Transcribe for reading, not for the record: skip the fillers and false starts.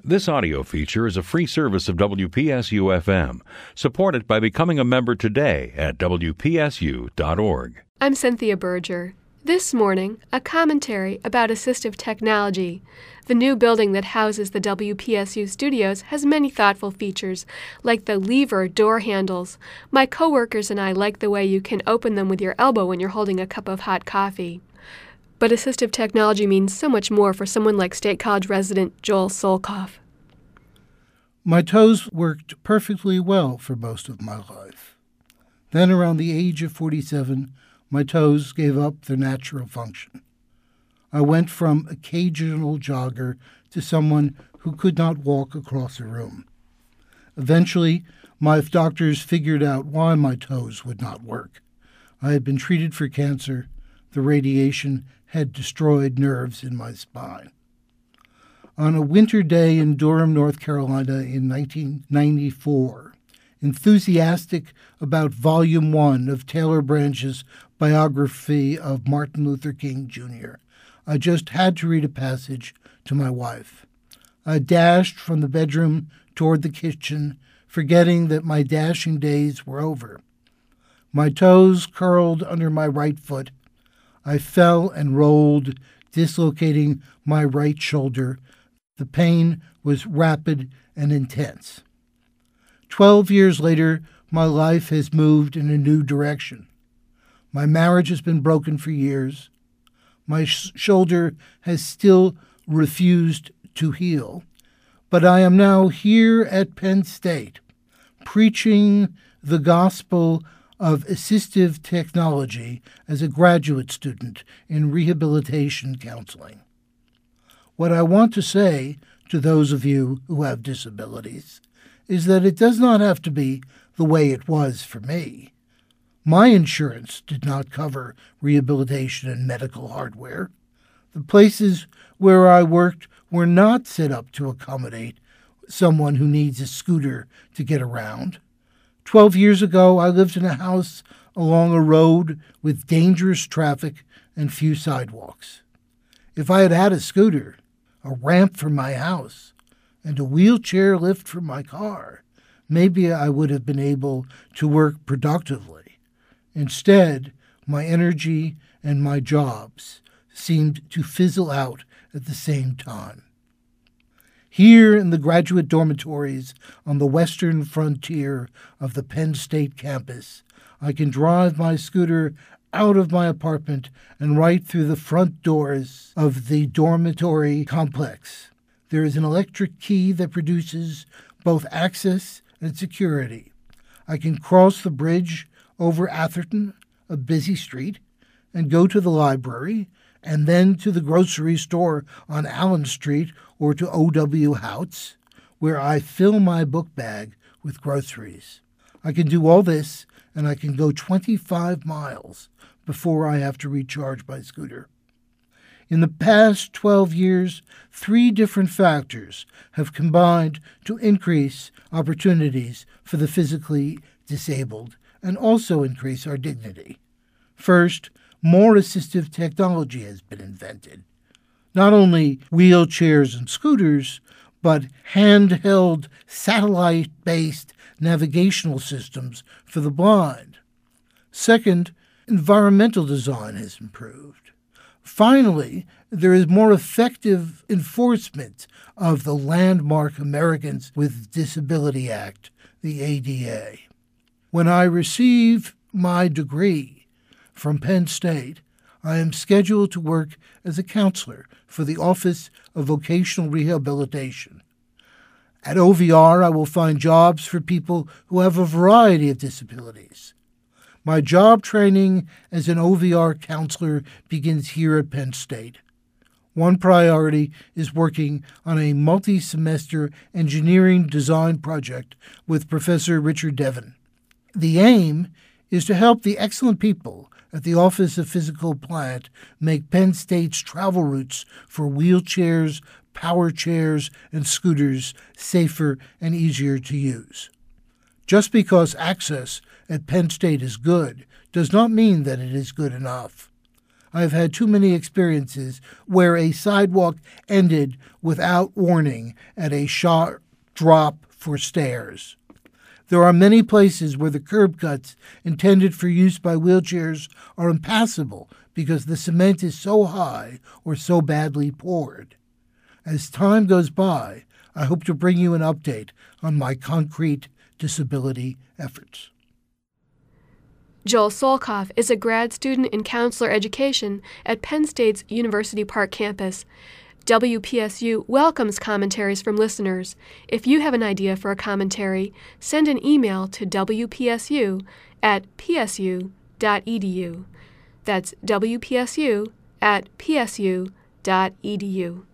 This audio feature is a free service of WPSU-FM, supported by becoming a member today at WPSU.org. I'm Cynthia Berger. This morning, a commentary about assistive technology. The new building that houses the WPSU studios has many thoughtful features, like the lever door handles. My coworkers and I like the way you can open them with your elbow when you're holding a cup of hot coffee. But assistive technology means so much more for someone like State College resident Joel Solkoff. My toes worked perfectly well for most of my life. Then, around the age of 47, my toes gave up their natural function. I went from occasional jogger to someone who could not walk across a room. Eventually, my doctors figured out why my toes would not work. I had been treated for cancer. The radiation had destroyed nerves in my spine. On a winter day in Durham, North Carolina in 1994, enthusiastic about Volume 1 of Taylor Branch's biography of Martin Luther King, Jr., I just had to read a passage to my wife. I dashed from the bedroom toward the kitchen, forgetting that my dashing days were over. My toes curled under my right foot. I fell and rolled, dislocating my right shoulder. The pain was rapid and intense. 12 years later, my life has moved in a new direction. My marriage has been broken for years. My shoulder has still refused to heal. But I am now here at Penn State, preaching the gospel of assistive technology as a graduate student in rehabilitation counseling. What I want to say to those of you who have disabilities is that it does not have to be the way it was for me. My insurance did not cover rehabilitation and medical hardware. The places where I worked were not set up to accommodate someone who needs a scooter to get around. 12 years ago, I lived in a house along a road with dangerous traffic and few sidewalks. If I had had a scooter, a ramp for my house, and a wheelchair lift for my car, maybe I would have been able to work productively. Instead, my energy and my jobs seemed to fizzle out at the same time. Here in the graduate dormitories on the western frontier of the Penn State campus, I can drive my scooter out of my apartment and right through the front doors of the dormitory complex. There is an electric key that produces both access and security. I can cross the bridge over Atherton, a busy street, and go to the library, and then to the grocery store on Allen Street or to O.W. Houts, where I fill my book bag with groceries. I can do all this, and I can go 25 miles before I have to recharge my scooter. In the past 12 years, 3 different factors have combined to increase opportunities for the physically disabled and also increase our dignity. First, more assistive technology has been invented. Not only wheelchairs and scooters, but handheld satellite-based navigational systems for the blind. Second, environmental design has improved. Finally, there is more effective enforcement of the landmark Americans with Disability Act, the ADA. When I receive my degree from Penn State, I am scheduled to work as a counselor for the Office of Vocational Rehabilitation. At OVR, I will find jobs for people who have a variety of disabilities. My job training as an OVR counselor begins here at Penn State. One priority is working on a multi-semester engineering design project with Professor Richard Devon. The aim is to help the excellent people at the Office of Physical Plant make Penn State's travel routes for wheelchairs, power chairs, and scooters safer and easier to use. Just because access at Penn State is good does not mean that it is good enough. I've had too many experiences where a sidewalk ended without warning at a sharp drop for stairs. There are many places where the curb cuts intended for use by wheelchairs are impassable because the cement is so high or so badly poured. As time goes by, I hope to bring you an update on my concrete disability efforts. Joel Solkoff is a grad student in counselor education at Penn State's University Park campus. WPSU welcomes commentaries from listeners. If you have an idea for a commentary, send an email to wpsu@psu.edu. That's wpsu@psu.edu.